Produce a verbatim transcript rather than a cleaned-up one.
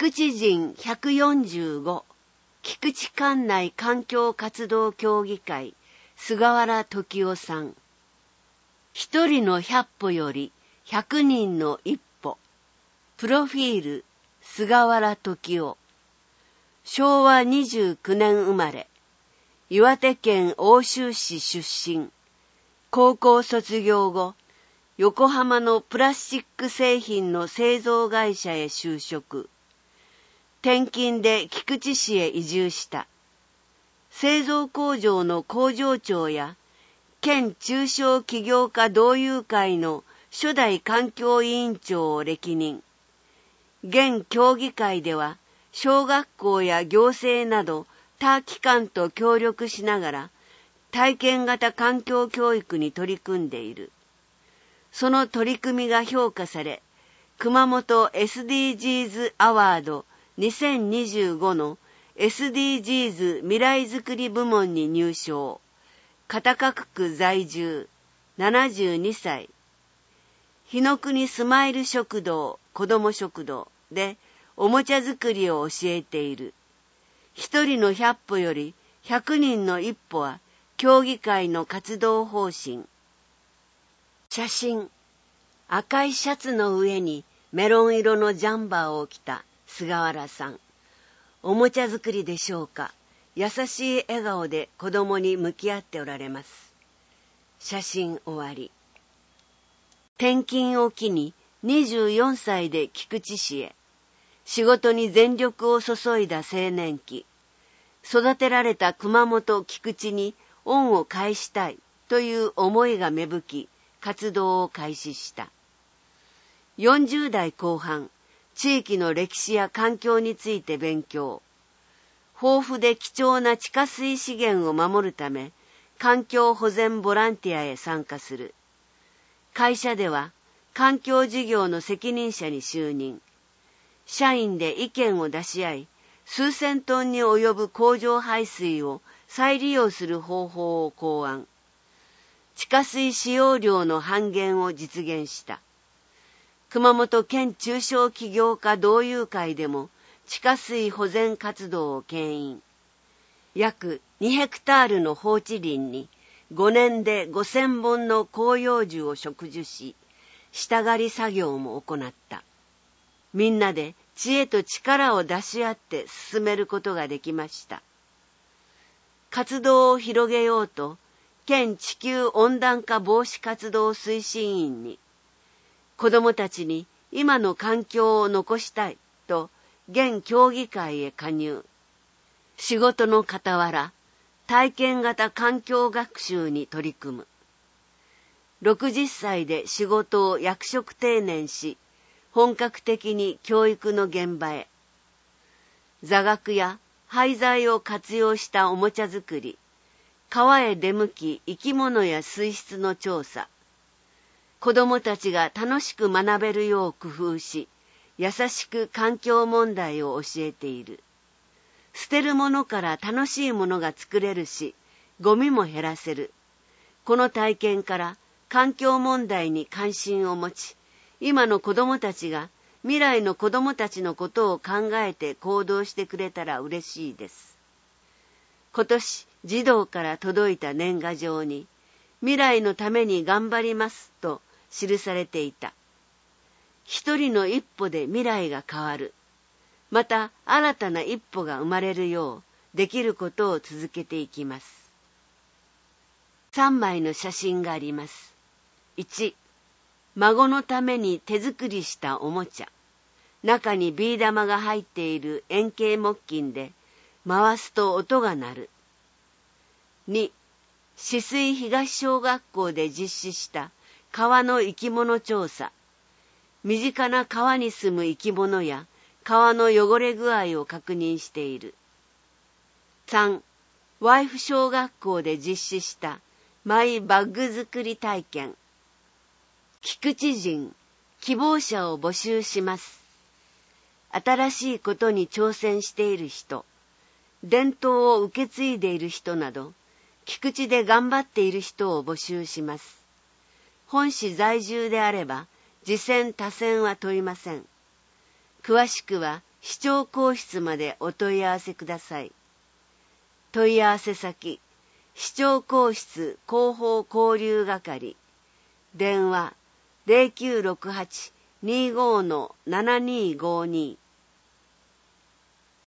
菊池人ひゃくよんじゅうご、菊池管内環境活動協議会、菅原時夫さん。一人の百歩より百人の一歩。プロフィール、菅原時夫。しょうわにじゅうきゅうねん生まれ。岩手県奥州市出身。高校卒業後、横浜のプラスチック製品の製造会社へ就職。転勤で菊池市へ移住した。製造工場の工場長や県中小企業家同友会の初代環境委員長を歴任。現協議会では小学校や行政など他機関と協力しながら体験型環境教育に取り組んでいる。その取り組みが評価され、熊本 エスディージーズ アワードにせんにじゅうごの エスディージーズ 未来づくり部門に入賞。片覚区在住、ななじゅうにさい。日の国スマイル食堂、子ども食堂でおもちゃ作りを教えている。一人の百歩より百人の一歩は協議会の活動方針。写真。赤いシャツの上にメロン色のジャンバーを着た菅原さん。おもちゃ作りでしょうか。優しい笑顔で子供に向き合っておられます。写真終わり。転勤を機ににじゅうよんさいで菊池市へ。仕事に全力を注いだ青年期。育てられた熊本菊池に恩を返したいという思いが芽吹き、活動を開始した。よんじゅうだいこう半、地域の歴史や環境について勉強。豊富で貴重な地下水資源を守るため、環境保全ボランティアへ参加する。会社では、環境事業の責任者に就任。社員で意見を出し合い、数千トンに及ぶ工場排水を再利用する方法を考案。地下水使用量の半減を実現した。熊本県中小企業家同友会でも地下水保全活動を牽引。約にヘクタールの放置林にごねんでごせんぼんの広葉樹を植樹し、下刈り作業も行った。みんなで知恵と力を出し合って進めることができました。活動を広げようと、県地球温暖化防止活動推進員に、子どもたちに今の環境を残したいと現協議会へ加入。仕事の傍ら、体験型環境学習に取り組む。ろくじゅっさいで仕事を役職定年し、本格的に教育の現場へ。座学や廃材を活用したおもちゃ作り、川へ出向き生き物や水質の調査。子どもたちが楽しく学べるよう工夫し、優しく環境問題を教えている。捨てるものから楽しいものが作れるし、ゴミも減らせる。この体験から環境問題に関心を持ち、今の子どもたちが未来の子どもたちのことを考えて行動してくれたら嬉しいです。今年、児童から届いた年賀状に、未来のために頑張りますと記されていた。一人の一歩で未来が変わる。また新たな一歩が生まれるようできることを続けていきます。さんまいの写真があります。いち、孫のために手作りしたおもちゃ。中にビー玉が入っている円形木琴で回すと音が鳴る。に、止水東小学校で実施した川の生き物調査。身近な川に住む生き物や川の汚れ具合を確認している。さん、ワイフ小学校で実施したマイバッグ作り体験。菊池人、希望者を募集します。新しいことに挑戦している人、伝統を受け継いでいる人など、菊池で頑張っている人を募集します。本市在住であれば、次戦他戦は問いません。詳しくは市長公室までお問い合わせください。問い合わせ先、市長公室広報交流係、電話 ゼロきゅうろくはち にーごー ななにーごーにー